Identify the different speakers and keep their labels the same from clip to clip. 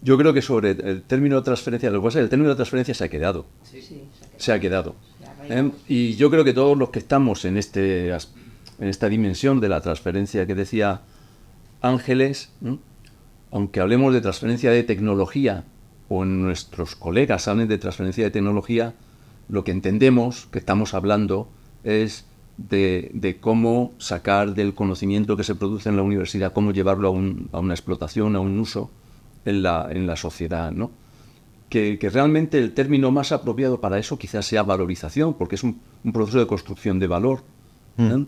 Speaker 1: Yo creo que sobre el término de transferencia, lo que pasa es que el término de transferencia se ha quedado.
Speaker 2: Sí,
Speaker 1: Se ha quedado.
Speaker 2: se ha
Speaker 1: Y yo creo que todos los que estamos en esta dimensión de la transferencia que decía Ángeles, aunque hablemos de transferencia de tecnología, o nuestros colegas hablen de transferencia de tecnología, lo que entendemos que estamos hablando es de cómo sacar del conocimiento que se produce en la universidad, cómo llevarlo a una explotación, a un uso en la sociedad, ¿no? Que realmente el término más apropiado para eso quizás sea valorización, porque es un proceso de construcción de valor, ¿eh?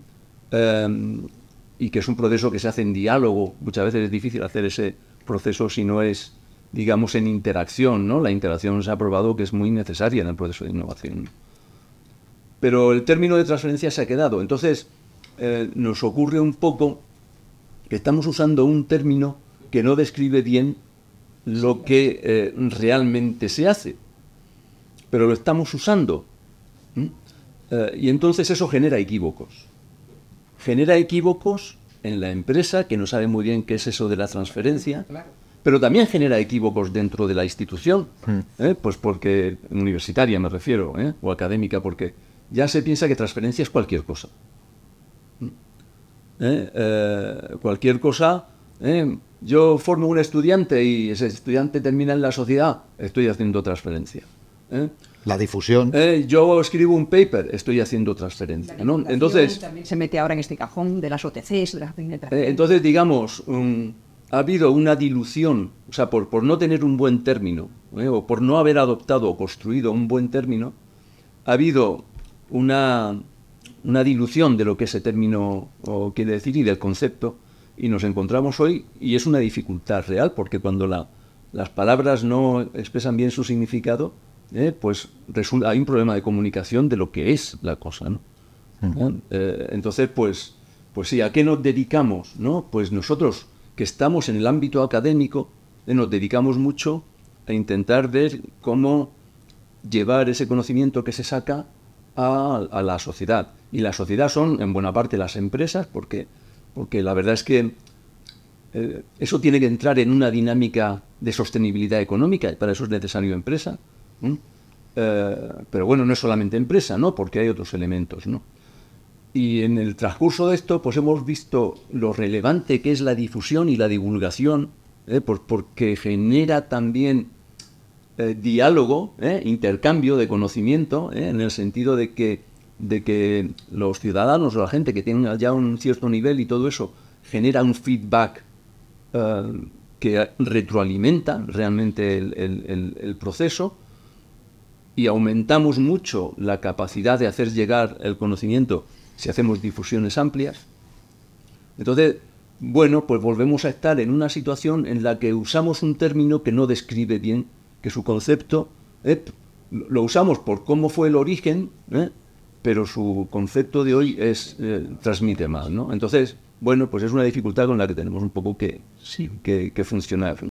Speaker 1: Y que es un proceso que se hace en diálogo. Muchas veces es difícil hacer ese proceso si no es, digamos, en interacción, ¿no? La interacción se ha probado que es muy necesaria en el proceso de innovación. Pero el término de transferencia se ha quedado. Entonces, nos ocurre un poco que estamos usando un término que no describe bien lo que realmente se hace, pero lo estamos usando. Y entonces eso genera equívocos. Genera equívocos en la empresa, que no sabe muy bien qué es eso de la transferencia, pero también genera equívocos dentro de la institución, pues porque, universitaria me refiero, o académica, porque ya se piensa que transferencia es cualquier cosa. Cualquier cosa. Yo formo un estudiante y ese estudiante termina en la sociedad, estoy haciendo transferencia.
Speaker 3: La difusión.
Speaker 1: Yo escribo un paper, estoy haciendo transferencia, ¿no? Entonces,
Speaker 2: también se mete ahora en este cajón de las OTCs, de las
Speaker 1: entonces, digamos, ha habido una dilución, o sea, por no tener un buen término, o por no haber adoptado o construido un buen término, ha habido una dilución de lo que ese término quiere decir y del concepto, y nos encontramos hoy, y es una dificultad real, porque cuando las palabras no expresan bien su significado, pues hay un problema de comunicación de lo que es la cosa, ¿no? Entonces, pues sí, ¿a qué nos dedicamos, no? Pues nosotros, que estamos en el ámbito académico, nos dedicamos mucho a intentar ver cómo llevar ese conocimiento que se saca a la sociedad. Y la sociedad son, en buena parte, las empresas, porque la verdad es que eso tiene que entrar en una dinámica de sostenibilidad económica, y para eso es necesario empresa. Pero bueno, no es solamente empresa, ¿no? Porque hay otros elementos, ¿no? Y en el transcurso de esto, pues hemos visto lo relevante que es la difusión y la divulgación, porque genera también diálogo, intercambio de conocimiento, en el sentido de que los ciudadanos o la gente que tiene ya un cierto nivel y todo eso genera un feedback que retroalimenta realmente el proceso, y aumentamos mucho la capacidad de hacer llegar el conocimiento si hacemos difusiones amplias. Entonces, bueno, pues volvemos a estar en una situación en la que usamos un término que no describe bien, que su concepto lo usamos por cómo fue el origen, pero su concepto de hoy transmite mal, ¿no? Entonces, bueno, pues es una dificultad con la que tenemos un poco que funcionar.